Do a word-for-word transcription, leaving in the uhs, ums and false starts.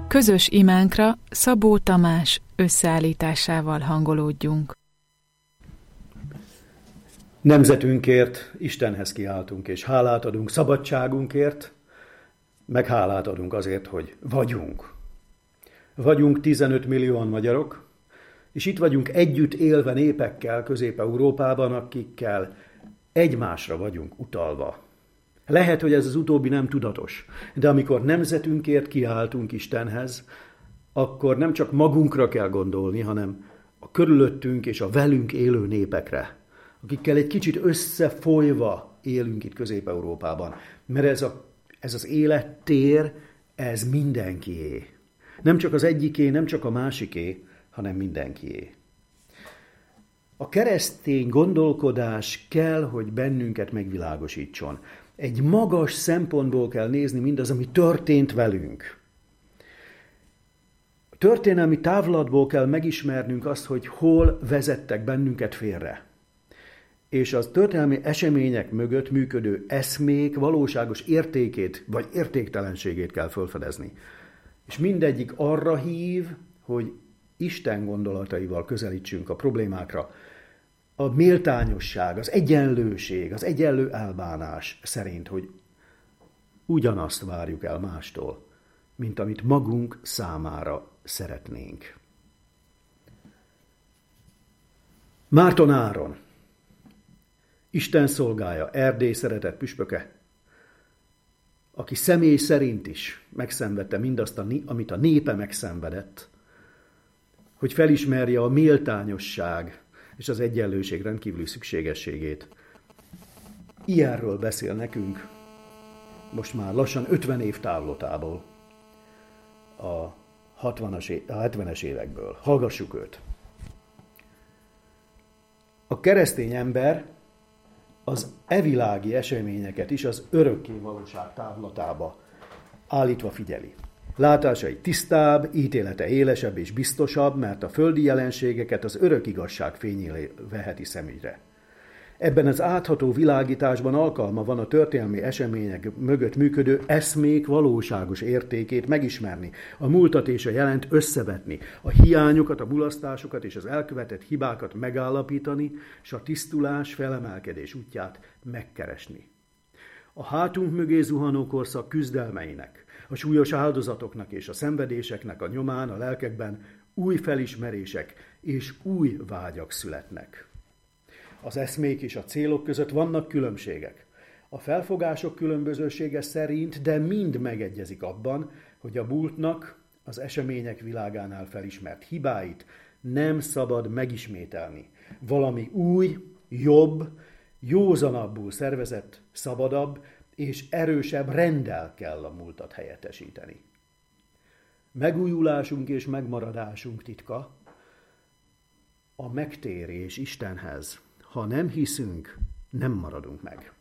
Közös imánkra Szabó Tamás összeállításával hangolódjunk. Nemzetünkért Istenhez kiáltunk, és hálát adunk szabadságunkért, meg hálát adunk azért, hogy vagyunk. Vagyunk tizenöt millióan magyarok, és itt vagyunk együtt élve népekkel Közép-Európában, akikkel egymásra vagyunk utalva. Lehet, hogy ez az utóbbi nem tudatos, de amikor nemzetünkért kiáltunk Istenhez, akkor nem csak magunkra kell gondolni, hanem a körülöttünk és a velünk élő népekre, akikkel egy kicsit összefolyva élünk itt Közép-Európában. Mert ez, a, ez az élettér, ez mindenkié. Nem csak az egyiké, nem csak a másiké, hanem mindenkié. A keresztény gondolkodás kell, hogy bennünket megvilágosítson. Egy magas szempontból kell nézni mindaz, ami történt velünk. A történelmi távlatból kell megismernünk azt, hogy hol vezettek bennünket félre. És az történelmi események mögött működő eszmék valóságos értékét vagy értéktelenségét kell felfedezni. És mindegyik arra hív, hogy Isten gondolataival közelítsünk a problémákra. A méltányosság, az egyenlőség, az egyenlő elbánás szerint, hogy ugyanazt várjuk el mástól, mint amit magunk számára szeretnénk. Márton Áron, Isten szolgája, Erdély szeretett püspöke, aki személy szerint is megszenvedte mindazt, amit a népe megszenvedett, hogy felismerje a méltányosság és az egyenlőség rendkívüli szükségességét. Ilyenről beszél nekünk most már lassan ötven év távlatából, a hatvanas, a hetvenes évekből. Hallgassuk őt! A keresztény ember az evilági eseményeket is az örökké valóság távlatába állítva figyeli. Látásai tisztább, ítélete élesebb és biztosabb, mert a földi jelenségeket az örök igazság fényére veheti szemügyre. Ebben az átható világításban alkalma van a történelmi események mögött működő eszmék valóságos értékét megismerni, a múltat és a jelent összevetni, a hiányokat, a mulasztásokat és az elkövetett hibákat megállapítani, és a tisztulás, felemelkedés útját megkeresni. A hátunk mögé zuhanó korszak küzdelmeinek, a súlyos áldozatoknak és a szenvedéseknek a nyomán a lelkekben új felismerések és új vágyak születnek. Az eszmék és a célok között vannak különbségek. A felfogások különbözősége szerint, de mind megegyezik abban, hogy a múltnak, az események világánál felismert hibáit nem szabad megismételni. Valami új, jobb, józanabbul szervezett, szabadabb és erősebb renddel kell a múltat helyettesíteni. Megújulásunk és megmaradásunk titka a megtérés Istenhez. Ha nem hiszünk, nem maradunk meg.